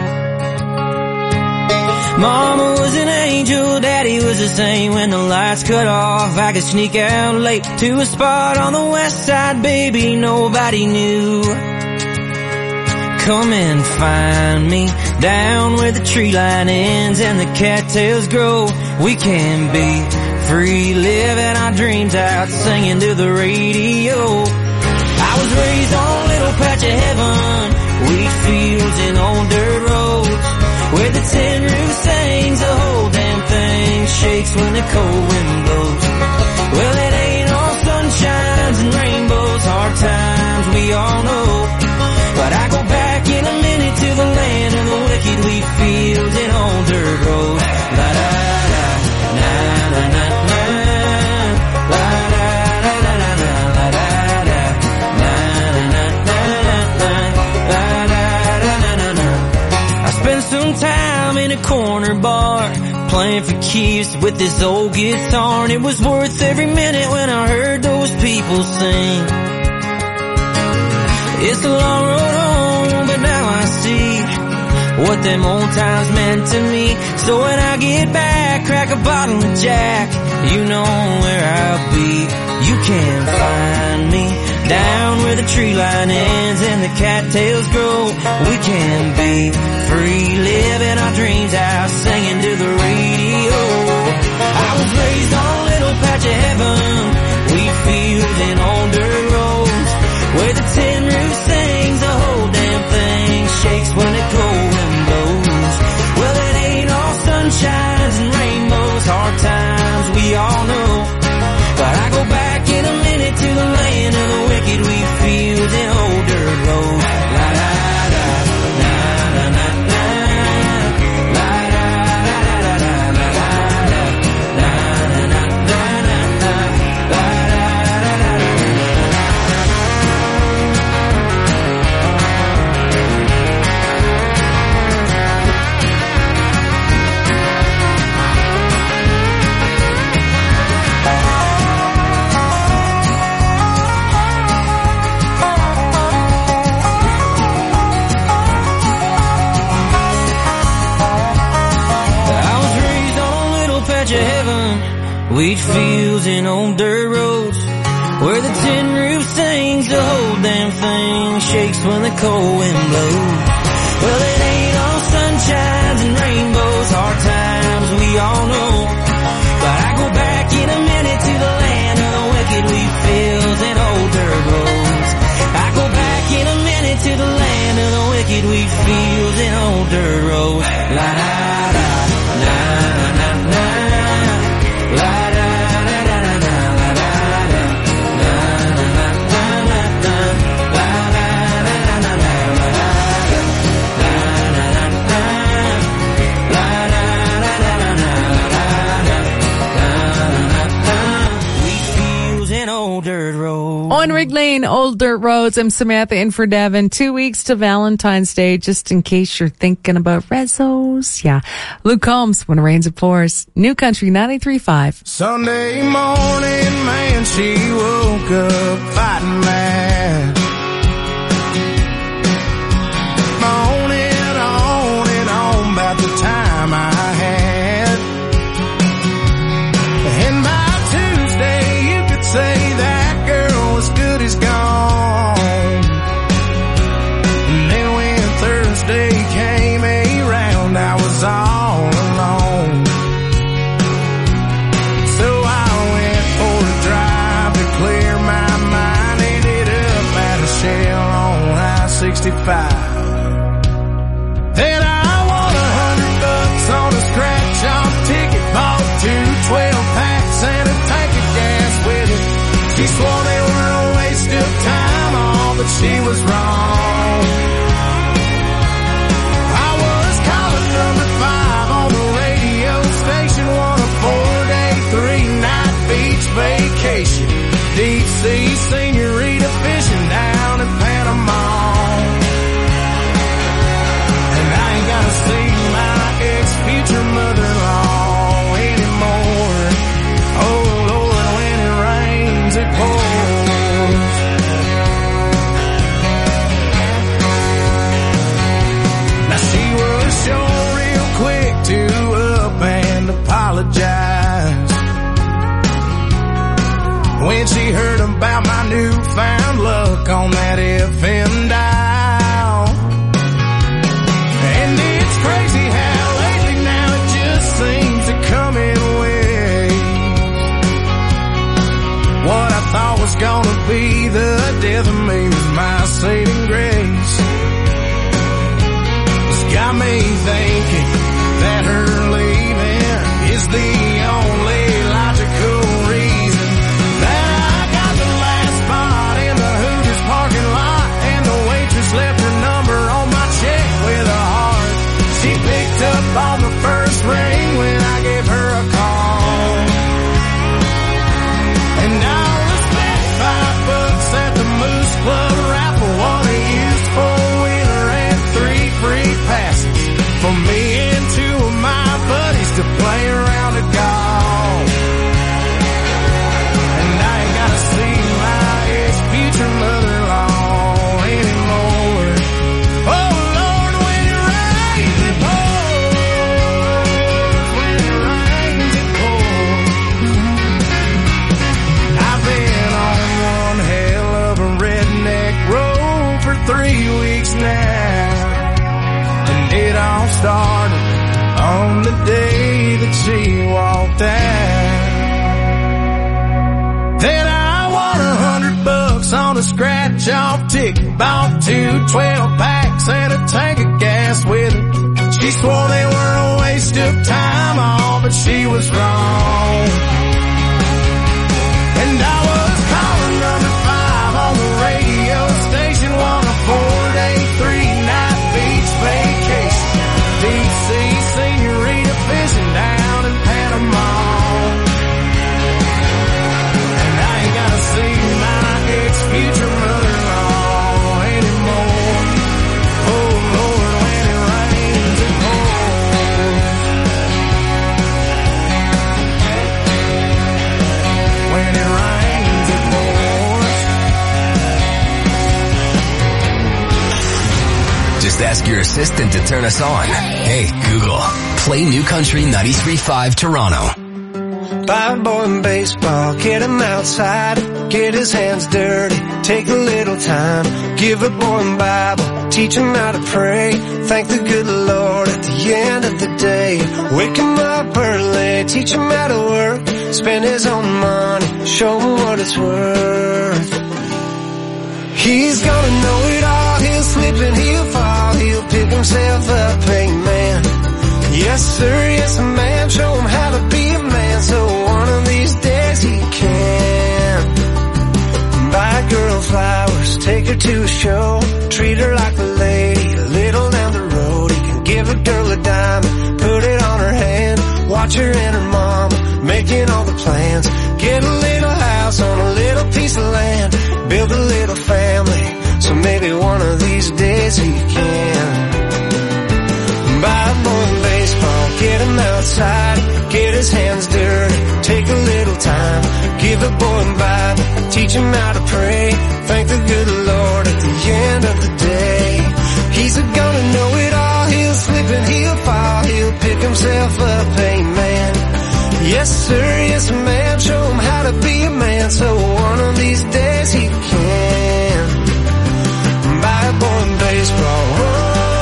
Mama was an angel, Daddy was the same. When the lights cut off, I could sneak out late to a spot on the west side, baby, nobody knew. Come and find me down where the tree line ends and the cattails grow. We can be free, living our dreams out, singing to the radio. I was raised on a little patch of heaven, wheat fields and old dirt roads, where the tin roof sings, the whole damn thing shakes when the cold wind blows. Well, it ain't all sunshines and rainbows, hard times we all know, but I go back in a minute to the land of the wicked, wheat fields and old dirt roads. La da da, na na na na, la da da da da da, la da da, na na na na na, la da da da da da. I spent some time in a corner bar playing for keeps with this old guitar, and it was worth every minute when I heard those people sing. It's a long road home, but now I see what them old times meant to me. So when I get back, crack a bottle of Jack, you know where I'll be. You can find me down where the tree line ends and the cattails grow. We can be free, living our dreams out, singing to the radio. I was raised on a little patch of heaven, wheat fields and old dirt roads, where the tin roof sings, the whole damn thing shakes when the cold wind blows. Well, it ain't all sunshines and rainbows, hard times we all know, but I go back in a minute to the land of the wicked, wheat fields and old dirt roads. La da da, na na na na, la da da da da, la da da, na na na na na, la da da da da. Wheat fields and old dirt roads, where the tin roof sings, the whole damn thing shakes when the cold wind blows. Well, it ain't all sunshines and rainbows, hard times we all know, but I go back in a minute to the land of the wicked, wheat fields and old dirt roads. I go back in a minute to the land of the wicked, wheat fields and old dirt roads. La da da, na na na na, la da. On Rig Lane, Old Dirt Roads, I'm Samantha in for Devin. Two weeks to Valentine's Day, just in case you're thinking about rezos. Yeah. Luke Combs, When It Rains It Pours. New Country ninety-three point five. Sunday morning, man, she woke up fighting mad. On and on and on about the time I had. And by Tuesday, you could say that girl was good as gone. And then when Thursday came around, I was all alone. So I went for a drive to clear my mind. Ended up at a Shell on I sixty-five. Then I won a hundred bucks on a scratch-off ticket. Bought two twelve packs and a tank of gas with it. She swore they were all, but she was wrong. I was calling number five on the radio station, on a four-day, three-night beach vacation. Deep sea senorita fishing down in Panama. And I ain't gotta see my ex-future mother-in-law anymore. Oh Lord, when it rains it pours. Now she was sure real quick to up and apologize when she heard about my newfound luck on that F M dial. And it's crazy how lately now it just seems to come in waves. What I thought was gonna be the death of me was my saving grace. It's got me thinking that her leaving is the only logical reason that I got the last spot in the Hooters parking lot, and the waitress left her number on my check with a heart. She picked up on the first ring when I gave her a call. And I was bet five bucks at the Moose Club raffle, one a used four-wheeler and three free passes for me and two of my buddies to play around a golf. And I ain't gotta see my ex-future mother-in-law anymore. Oh Lord, when it rains it pours. When it rains it pours. I've been on one hell of a redneck road for three weeks now. And it all started on the day that she walked out. Then I won a hundred bucks on a scratch-off ticket, bought two twelve packs and a tank of gas with it. She swore they were a waste of time, all but she was wrong. And I was calling number five on the radio station, on a four-day, three-night beach vacation. Deep sea senorita fishing down in Panama. And I ain't gotta see my ex-future mother-in-law anymore. Oh Lord, when it rains it pours. When it rains it pours. Just ask your assistant to turn us on. Hey, Google, play New Country ninety-three point five Toronto. Buy a boy in baseball, get him outside, get his hands dirty, take a little time, give a boy a Bible, teach him how to pray, thank the good Lord at the end of the day, wake him up early, teach him how to work, spend his own money, show him what it's worth. He's gonna know it all, he'll slip and he'll fall, he'll pick himself up, amen. Yes sir, yes ma'am, show him how to be a man, so one of these days he can. Buy a girl flowers, take her to a show, treat her like a lady, a little down the road. He can give a girl a diamond, put it on her hand, watch her and her mama, making all the plans. Get a little house on a little piece of land, build a little family, so maybe one of these days he can. Buy a boy in baseball, get him outside, get his hands dirty, take a little time, give a boy a Bible, teach him how to pray, thank the good Lord at the end of the day. He's gonna know it all, he'll slip and he'll fall, he'll pick himself up, amen. Yes sir, yes ma'am, show him how to be a man, so one of these days he can. Buy a boy in baseball, whoa.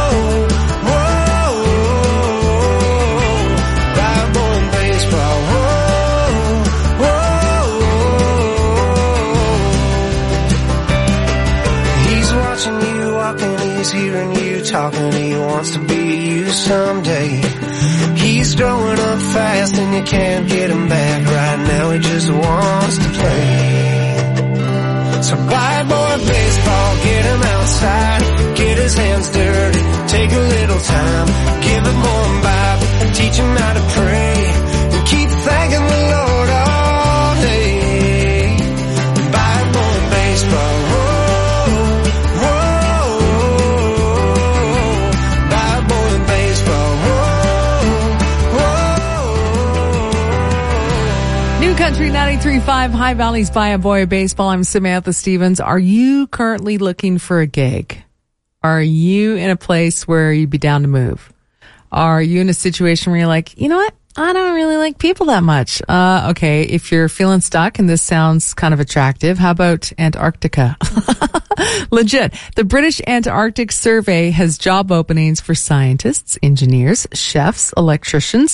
He's hearing you talking, he wants to be you someday. He's growing up fast and you can't get him back. Right now he just wants to play. So So buy a boy a baseball, get him outside, get his hands dirty, take a little time, give a boy a Bible, teach him how to pray, and keep thanking the Lord all day. Buy a boy a baseball, whoa, whoa, buy a boy a baseball, whoa, whoa. New Country ninety-three point five, High Valley's Buy a Boy a Baseball. I'm Samantha Stevens. Are you currently looking for a gig? Are you in a place where you'd be down to move? Are you in a situation where you're like, you know what? I don't really like people that much. Uh, okay, if you're feeling stuck and this sounds kind of attractive, how about Antarctica? Legit. The British Antarctic Survey has job openings for scientists, engineers, chefs, electricians,